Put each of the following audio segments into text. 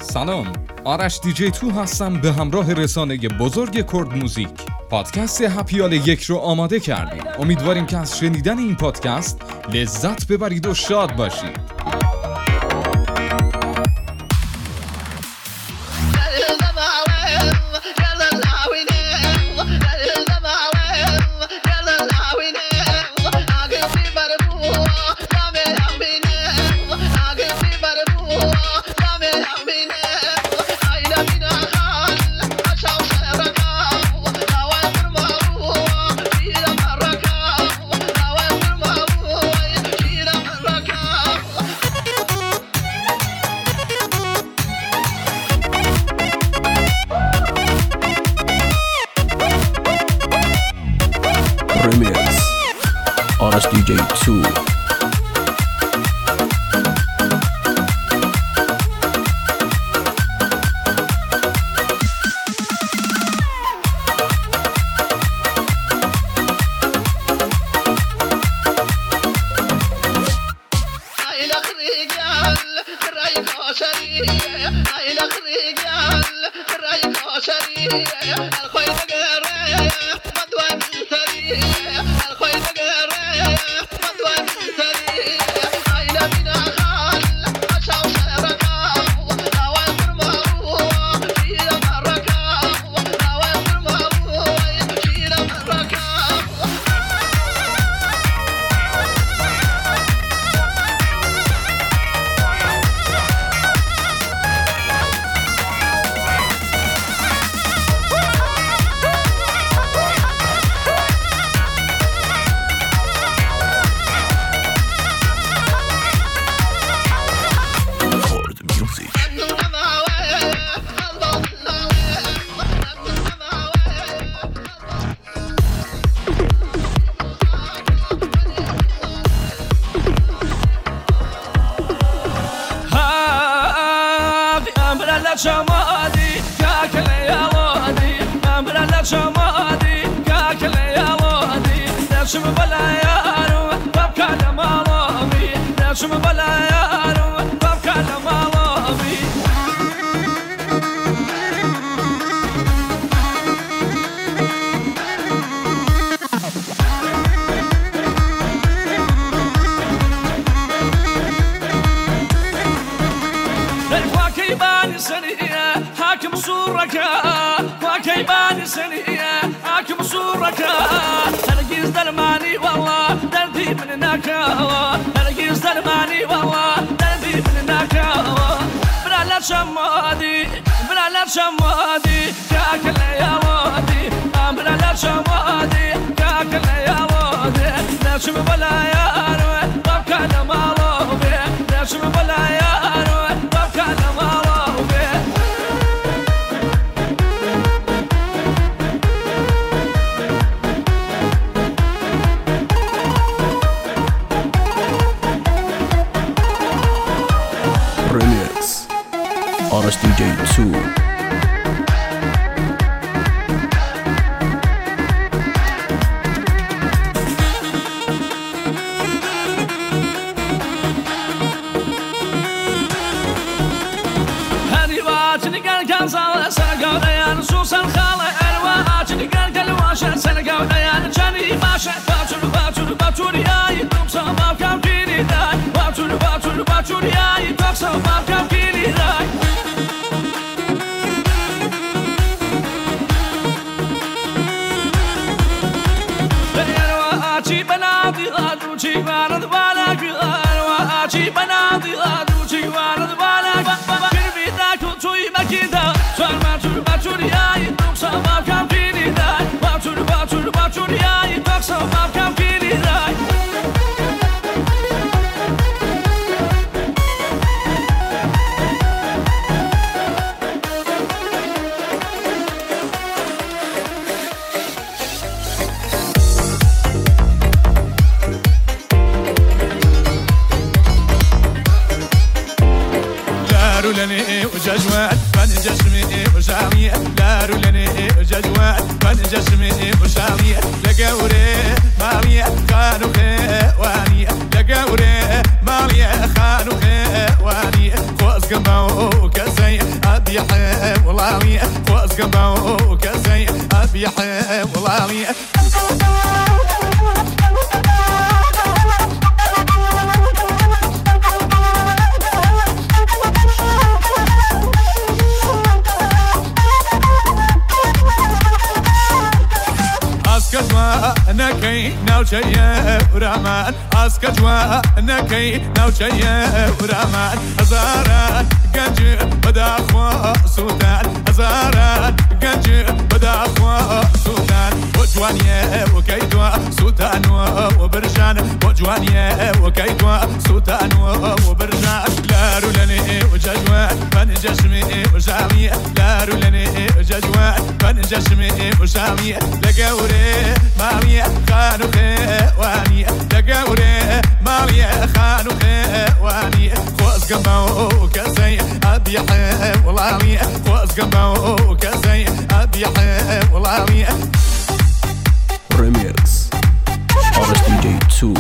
سلام، آرش دیجی تو هستم به همراه رسانه بزرگ کرد موزیک. پادکست هپیال 1 رو آماده کردیم. امیدواریم که از شنیدن این پادکست لذت ببرید و شاد باشید. Remix Arash DJ 2 شمادي كاكل يا ودي امبر لا شمادي كاكل يا ودي دشم بلا يارو بابكا لمالوبي دشم بلا يارو بابكا لمالوبي الكواكب سنية حاكم صورك وكيبان سنية حاكم صورك ترقيز دلماني والله دلبي من ناكاوة ترقيز دلماني والله دلبي من ناكاوة بلا لا شمادي بلا لا شمادي كاكل يا ودي بلا لا شمادي كاكل يا ودي نشم بلا يارو بابكا لمالوبي نشم بلا يارو بابكا لمالوبي Remix Arash DJ 2 لني وججوات من جسمي وسامية داروا لني وججوات من جسمي وسامية لقوري مالية خانو خوانية لقوري مالية خانو خوانية خوز قمو كسي أبي حولاني وأسقبه كسي أبي حولاني أسكجوا نكي نوشيا ورمان أسكجوا نكي نوشيا ورمان أزارات جنج بدا خوا سودان أزارات جنج بدا خوا سودان وجوانيا وكيدوا سودان وبرشان وجوانيا وكيدوا سودان وبرشان لا رولني وججوان من جسمي وسامي لا رولني وججوان من جسمي وسامي لقوري مامي خانو خواني لقوري مامي خانو خواني خوز قمو كسي أبي حولاني خوز قمو كسي أبي حولاني Remix Artist DJ 2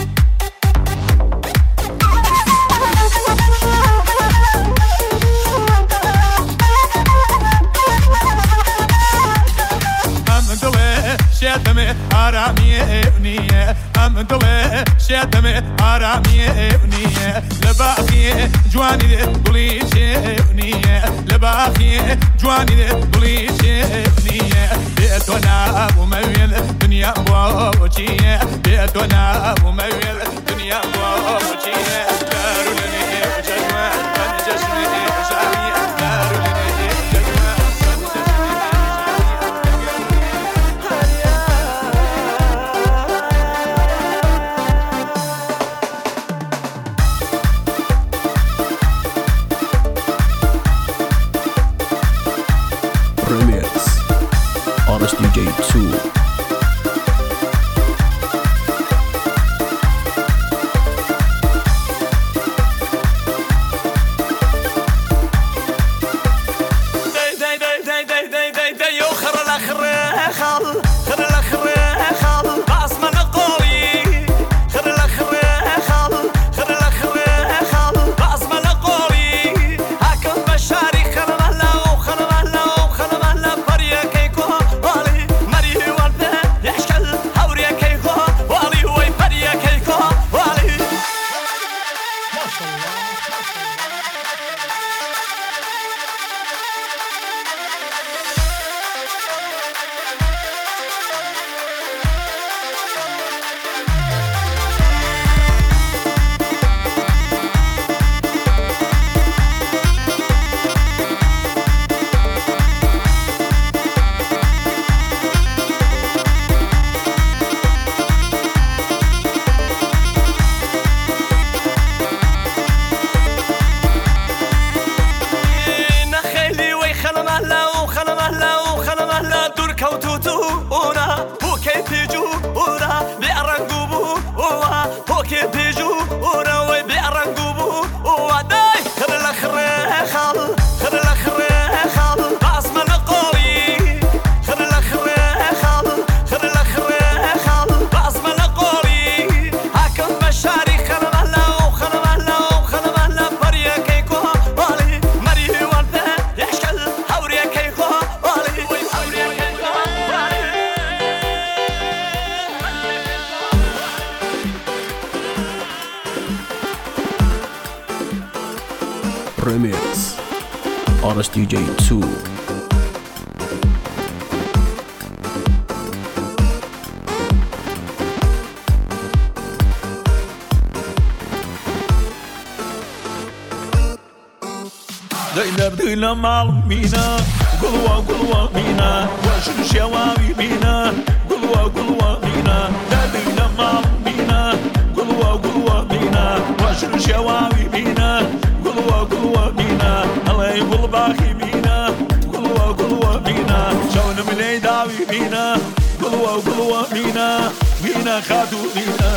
شاتمي حرامي ابنية أم دلي شاتمي حرامي ابنية لباخي جواني قولي شابنية لباخي جواني قولي شابنية بيتنا ومويل دنيا بوچية بيتنا ومويل دنيا بوچية دارولني وججوان من جسمي وسامي دارولني وججوان Remix Artist DJ 2 Remix Artist DJ 2 داينا بدينا معلمينا قلوة مينا واشن شواوي مينا قلوة مينا داينا معلمينا قلوة مينا واشن شواوي مينا قلوة مينا الله يقول باخي مينا قلوة مينا شون ملي داوي مينا قلوة مينا خاتو مينا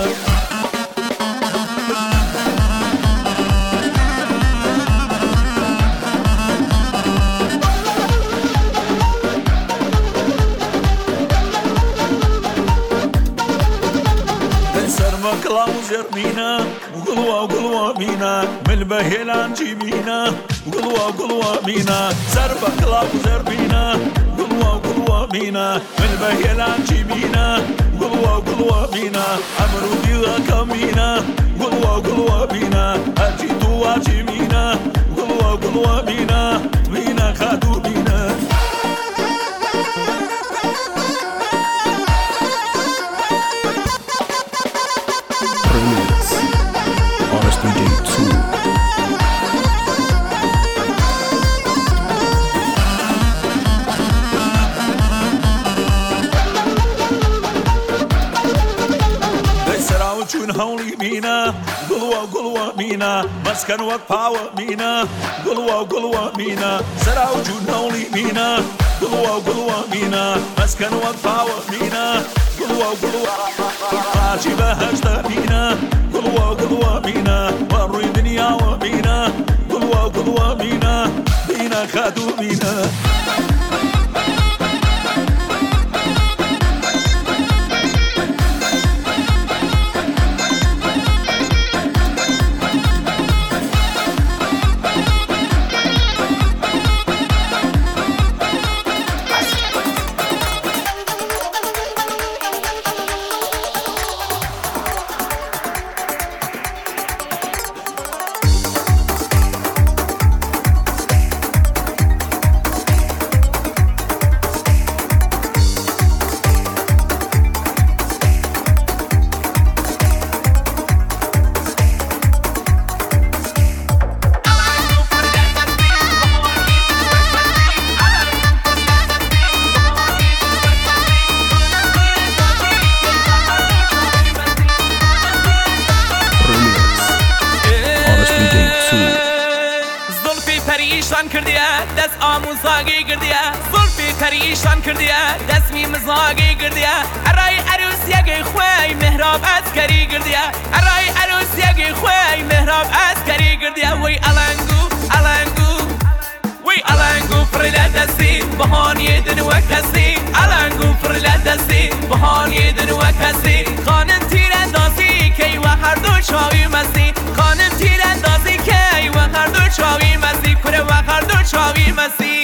كلام زرمينا وقلوة مينا من البهيلان جيبينا قلوة مينا زربة كلاب زربينا قلوة مينا من بهيلان جيبينا قلوة مينا عمرو ديغا كمينا قلوة مينا أجيتو أجيمينا قلوة مينا خادو مينا Remix Honest DJ 2 چون هولی مینا قلوة مینا مسکن وقت پاور مینا قلوة مینا سراو چون هولی مینا قلوة مینا مسکن وقت پاور مینا قلوة راجی بهشت مینا قلوة مینا وروی دنیا و مینا قلوة مینا خادو مینا پریشان کردیه دست آموزاگی کردیه زلفی پریشان کردیه دست می مزاگی کردیه ارای عروسیگی خوی مهراب عسکری کردیه ارای عروسیگی خوی مهراب عسکری کردیه وی الانگو وی الانگو فرلا دستی بهانی دن و کسی الانگو فرلا دستی بهانی دن و کسی خانم تیر اندازی کی و هر دو چاوی مستی خانم تیر اندازی کی و هر دو چاوی مستی کره و هر دو چاوی مستی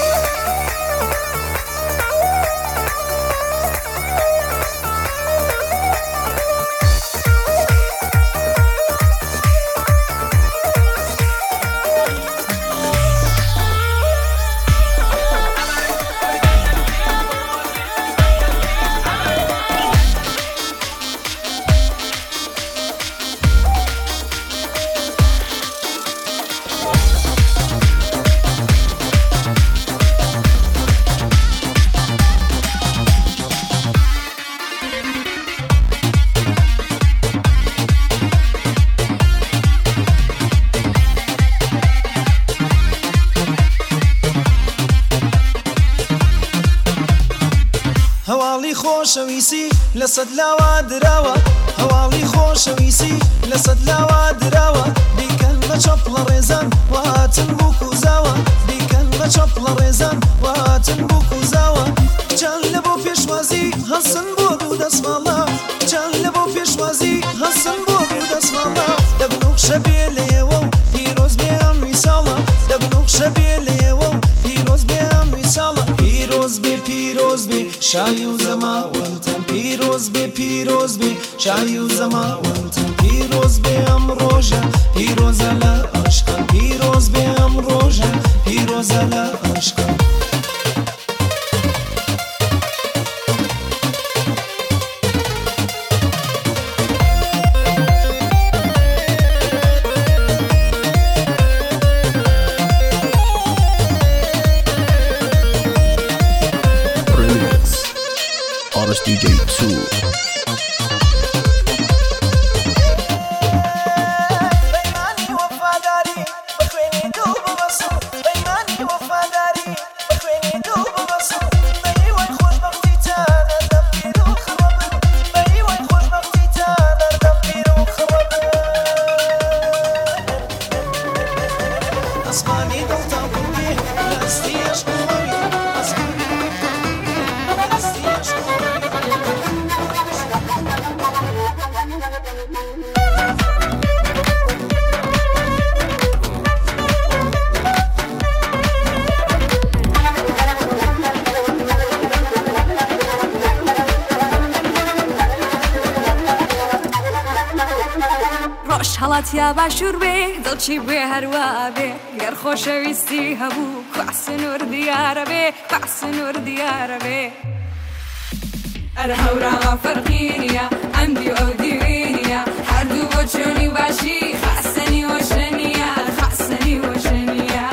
هواڵی خۆشەویستی لەسەد لاوا دراوە هەواڵی خۆشەویستی لەسەد لاوا دراوە بیکەن بە چەپڵە ڕێزان وهاتن بوو کوزاوە بیکەن بە چەپڵە ڕێزان وهاتن بوو کوزاوە کچان لە بۆ پێشوازی هەسن بۆ دوو دەسماڵە کچان لە بۆ پێشوازی هەسن بۆ دوو دەسماڵە دەبنوخشە بێ لە ئێوە و پیرۆز بێ ئەم ویساڵە دەبنوخشە بێ لە ئێوە و پیرۆز بێ ئەم ویساڵە پیرۆز بێ شای و زەماوەندتان پیرۆز بێ شای و زەماوەندتان پیرۆز بێ ئەم ڕۆژە پیرۆزە لە عەشقان پیرۆز بێ ئەم ڕۆژە پیرۆزە لە عەشقان Honest DJ 2 وڵاتیا باشوور بێ دڵچی بێ هەروە بێ گەر خۆشەویستی هەبوو کواسنوور دیارە بێ کواسنوور دیارە بێ ئەرە هەوراوە فەرقی نییە ئەمدی و ئەو دیوێنیە هەردوو بۆ چۆنی باشی خاسەنی وەشە نییە خاسەنی وەشە نییە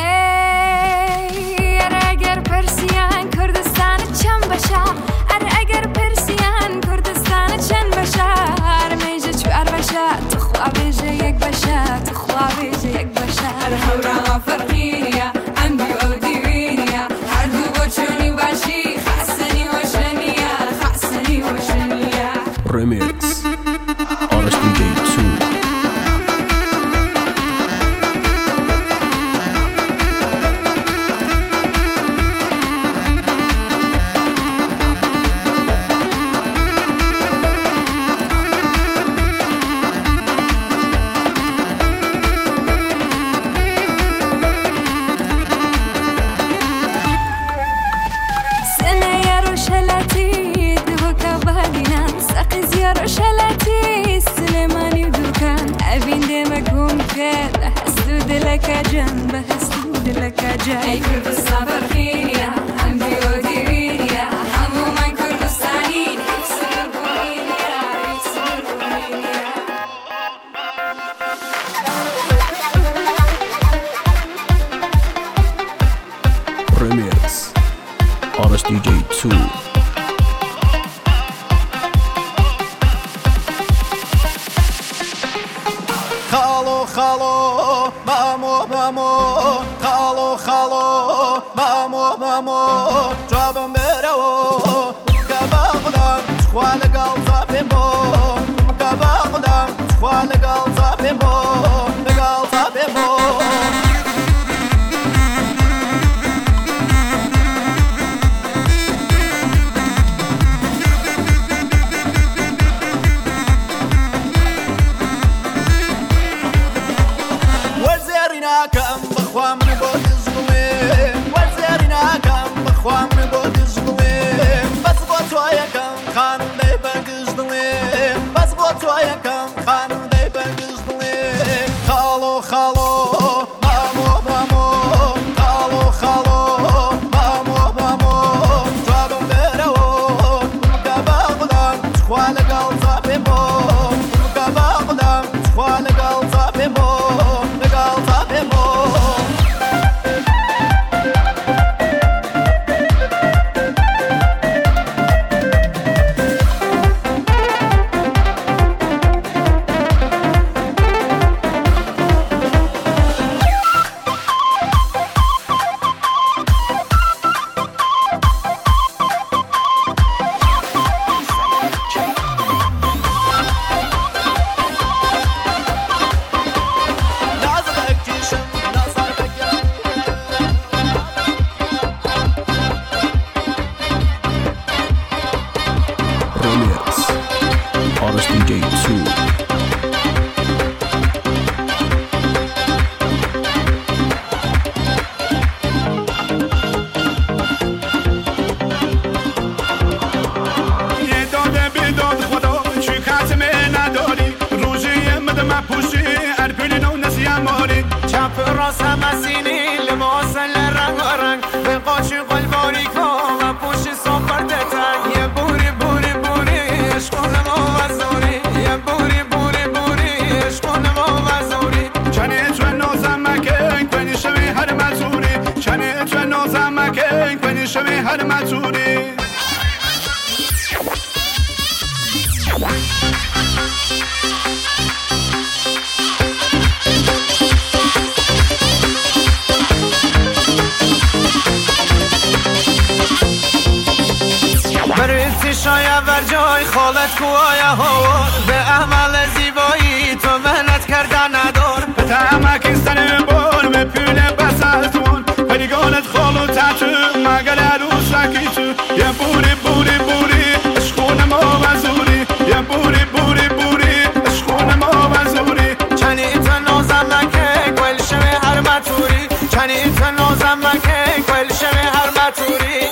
هەی ئەرە ئەگەر پرسیان کوردستانت چەند بەشە ئەرە ئەگەر پرسیان کوردستانت چەند بەشە هەرمێژە چوار بەشە توخوا بێژە یەک بەشە توخوا بێژە یەک بەشە ئەرە هەوراوە فەرقی نییە ئەمدی و ئەو دیوێنیە هەردوو بۆ چۆنی باشی خاسەنی وەشە نییە خاسەنی وەشە نییە Remix Artist DJ 2 روشلاتي سليماني ودوكان أبين ديمك ممكن بحسود لك جنب بحسود لك جاي أي كردستان فرقينيا عندي وديرينيا همو من كردستاني يكسر بوينيا يكسر بوينيا Remix Artist DJ 2 خالو بامو خالو بامو جابم برو كباغدم خوال قلبم بو كباغدم خوال قلبم بو قلبم بو كم بخوام نبود زلمه وزارنا كم بخوام نبود زلمه بس بطويا كم خانم دي بگزدلي بس بطويا كم خانم دي بگزدلي خالو بامو خالو بامو جابم برو كباغدم خوال قلبم بو كباغدم خوال قلبم بو Artist DJ 2 راسم اسینی لباس لرنگ رنگ به قاشق قلباری کام و پوش سفر دتن یه بوری بوری بوری عشقون ما وزوری یه بوری بوری بوری عشقون ما وزوری چنی تو نازم مکن کنی شوی هر مزوری چنی تو نازم مکن کنی شوی هر مزوری شاید بر جای خالت کوهای هوا به عمل زیبایی تو مهنت کردن ندار به تعمک این سن بار به پول بسلتون پریگانت خالو تحتو مگر عروسکی تو یه بوری بوری بوری عشقون ما وزوری یه بوری بوری بوری عشقون ما وزوری چنی تو نازم مکه گل شوی هر مطوری چنی تو نازم مکه گل شوی هر مطوری